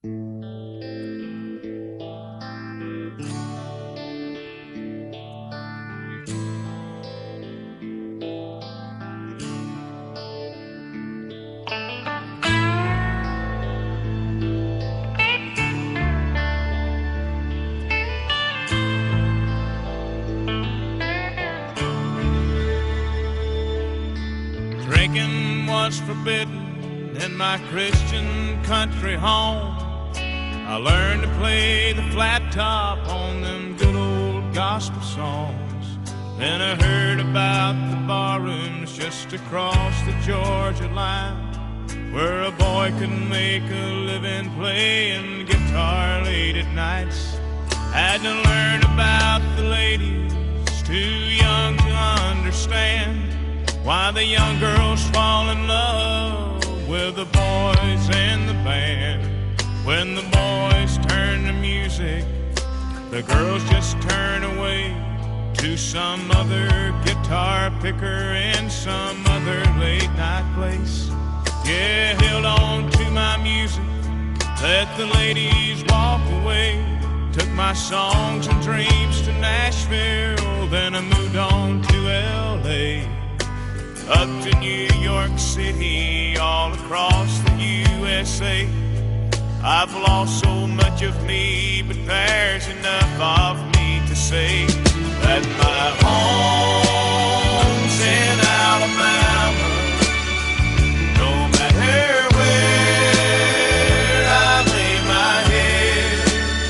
Drinking was forbidden in my Christian country home. I learned to play the flat top on them good old gospel songs. Then I heard about the barrooms just across the Georgia line, where a boy could make a living playing guitar late at nights. Had to learn about the ladies, too young to understand why the young girls fall in love with the boys in the band. When the boys turn to music, the girls just turn away to some other guitar picker in some other late night place. Yeah, held on to my music, let the ladies walk away. Took my songs and dreams to Nashville, then I moved on to L.A., up to New York City, all across the USA. I've lost so much of me, but there's enough of me to say that my home's in Alabama. No matter where I lay my head,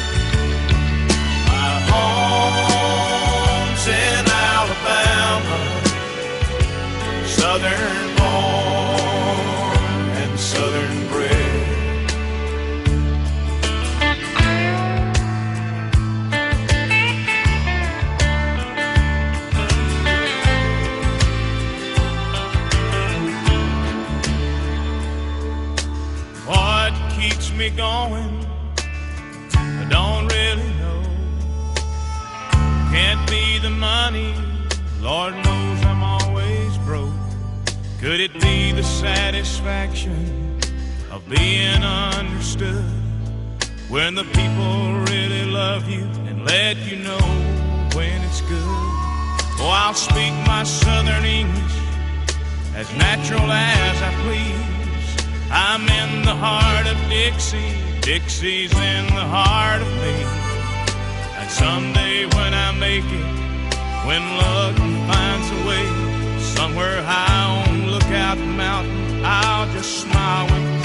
my home's in Alabama. Southern born and southern bred. What keeps me going, I don't really know. Can't be the money, Lord knows I'm always broke. Could it be the satisfaction of being understood, when the people really love you and let you know when it's good? Oh, I'll speak my southern English as natural as I please. I'm in the heart of Dixie, Dixie's in the heart of me. And someday when I make it, when luck finds a way, somewhere high on Lookout Mountain, I'll just smile with